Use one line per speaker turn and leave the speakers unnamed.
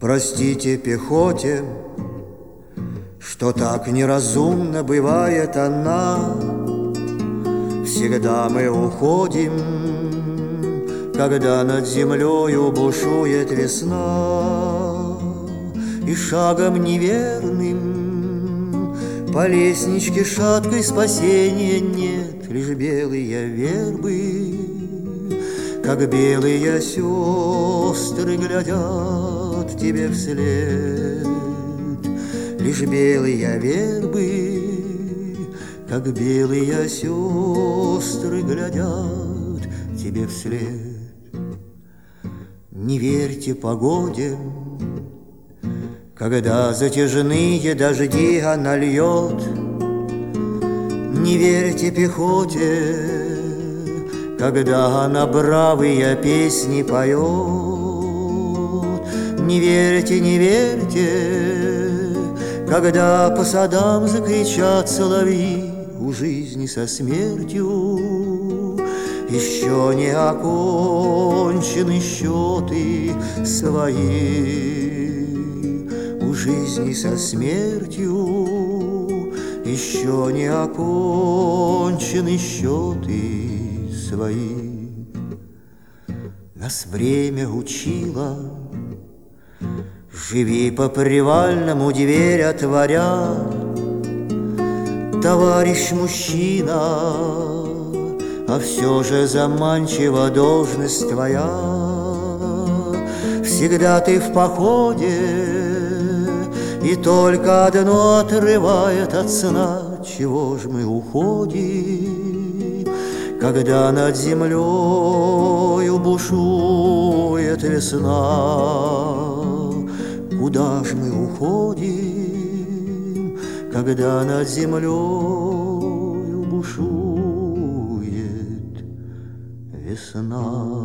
Простите пехоте, что так неразумно бывает она. Всегда мы уходим, когда над землею бушует весна, и шагом неверным по лестничке шаткой спасения нет, лишь белые вербы, как белые сестры, глядят тебе вслед. Лишь белые вербы, как белые сестры, глядят тебе вслед. Не верьте погоде, когда затяжные дожди она льет. Не верьте пехоте, когда она бравые песни поет. Не верьте, не верьте, когда по садам закричат соловьи. У жизни со смертью еще не окончены счеты свои. У жизни со смертью еще не окончены счеты свои. Нас время учило: живи по привальному, дверь отворя. Товарищ мужчина, а все же заманчива должность твоя. Всегда ты в походе, и только одно отрывает от сна. Чего ж мы уходим, когда над землею бушует весна? Куда ж мы уходим, когда над землею бушует весна?